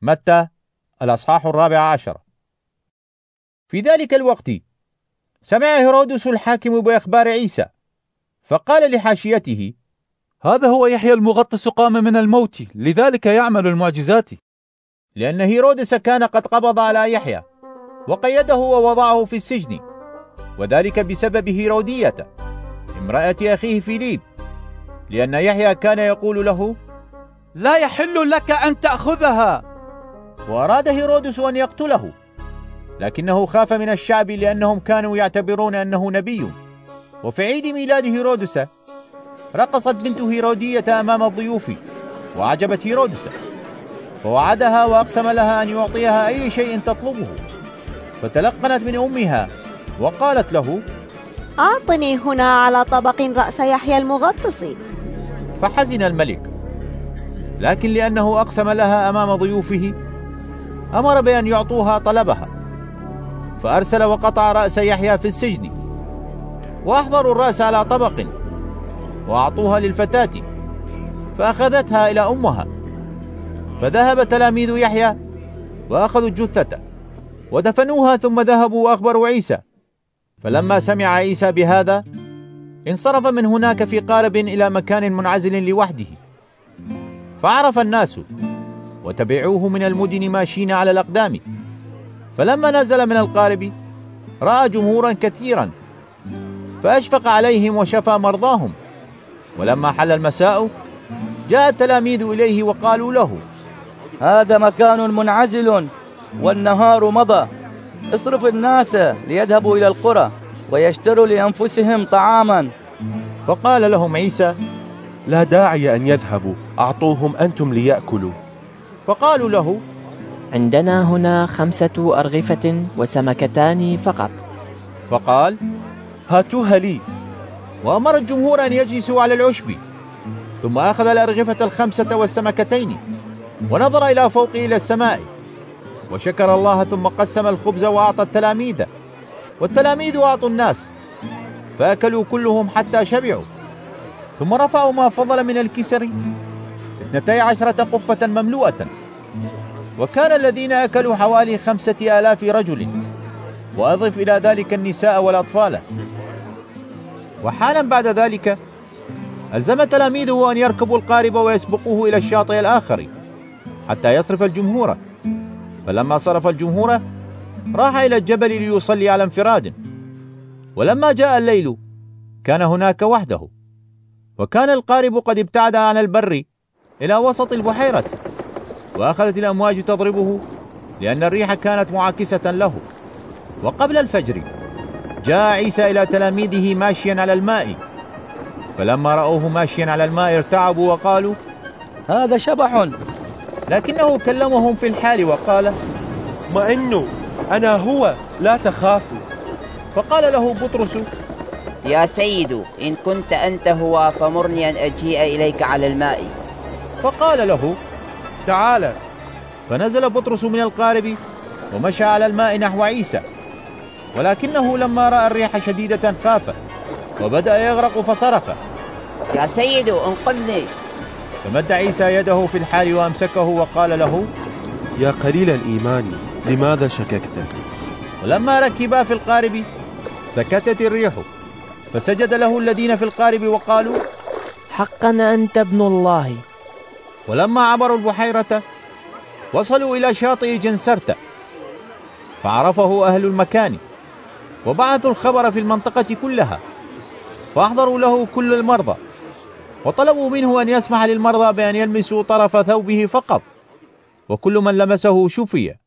متى الأصحاح 14. في ذلك الوقت سمع هيرودس الحاكم بأخبار عيسى، فقال لحاشيته: هذا هو يحيى المغطس قام من الموت، لذلك يعمل المعجزات. لأن هيرودس كان قد قبض على يحيى وقيده ووضعه في السجن، وذلك بسبب هيرودية امرأة أخيه فيليب، لأن يحيى كان يقول له: لا يحل لك أن تأخذها. وأراد هيرودس أن يقتله، لكنه خاف من الشعب لأنهم كانوا يعتبرون أنه نبي. وفي عيد ميلاد هيرودس رقصت بنت هيرودية أمام الضيوف وعجبت هيرودس، فوعدها وأقسم لها أن يعطيها أي شيء تطلبه، فتلقنت من أمها وقالت له: أعطني هنا على طبق رأس يحيى المغطس. فحزن الملك، لكن لأنه أقسم لها أمام ضيوفه أمر بأن يعطوها طلبها، فأرسل وقطع رأس يحيى في السجن، وأحضروا الرأس على طبق وأعطوها للفتاة، فأخذتها إلى أمها. فذهب تلاميذ يحيى وأخذوا الجثة ودفنوها، ثم ذهبوا وأخبروا عيسى. فلما سمع عيسى بهذا انصرف من هناك في قارب إلى مكان منعزل لوحده، فعرف الناس وتبعوه من المدن ماشين على الأقدام. فلما نزل من القارب رأى جمهورا كثيرا، فأشفق عليهم وشفى مرضاهم. ولما حل المساء جاء التلاميذ إليه وقالوا له: هذا مكان منعزل والنهار مضى، اصرف الناس ليذهبوا إلى القرى ويشتروا لأنفسهم طعاما. فقال لهم عيسى: لا داعي أن يذهبوا، أعطوهم أنتم ليأكلوا. فقالوا له: عندنا هنا 5 أرغفة وسمكتان فقط. فقال: هاتوها لي. وأمر الجمهور أن يجلسوا على العشب، ثم أخذ الأرغفة 5 والسمكتين، ونظر إلى فوق إلى السماء، وشكر الله، ثم قسم الخبز وأعطى التلاميذ، والتلاميذ أعطوا الناس، فأكلوا كلهم حتى شبعوا. ثم رفعوا ما فضل من الكسر 12 قفة مملوءة، وكان الذين أكلوا حوالي 5000 رجل، وأضف إلى ذلك النساء والأطفال. وحالا بعد ذلك ألزم تلاميذه أن يركبوا القارب ويسبقوه إلى الشاطئ الآخر حتى يصرف الجمهور. فلما صرف الجمهور راح إلى الجبل ليصلي على انفراد. ولما جاء الليل كان هناك وحده، وكان القارب قد ابتعد عن البر إلى وسط البحيرة، وأخذت الأمواج تضربه لأن الريح كانت معاكسة له. وقبل الفجر جاء عيسى إلى تلاميذه ماشيا على الماء، فلما رأوه ماشيا على الماء ارتعبوا وقالوا: هذا شبح. لكنه كلمهم في الحال وقال: اطمئنوا، أنا هو، لا تخافوا. فقال له بطرس: يا سيد، إن كنت أنت هو فمرني أن أجيء إليك على الماء. فقال له: تعال. فنزل بطرس من القارب ومشى على الماء نحو عيسى، ولكنه لما رأى الريح شديدة خاف وبدأ يغرق فصرخ: يا سيد انقذني. فمد عيسى يده في الحال وأمسكه وقال له: يا قليل الإيمان، لماذا شككت؟ ولما ركبا في القارب سكتت الريح، فسجد له الذين في القارب وقالوا: حقا أنت ابن الله. ولما عبروا البحيرة وصلوا إلى شاطئ جنسرت، فعرفه أهل المكان وبعثوا الخبر في المنطقة كلها، فأحضروا له كل المرضى، وطلبوا منه أن يسمح للمرضى بأن يلمسوا طرف ثوبه فقط، وكل من لمسه شفي.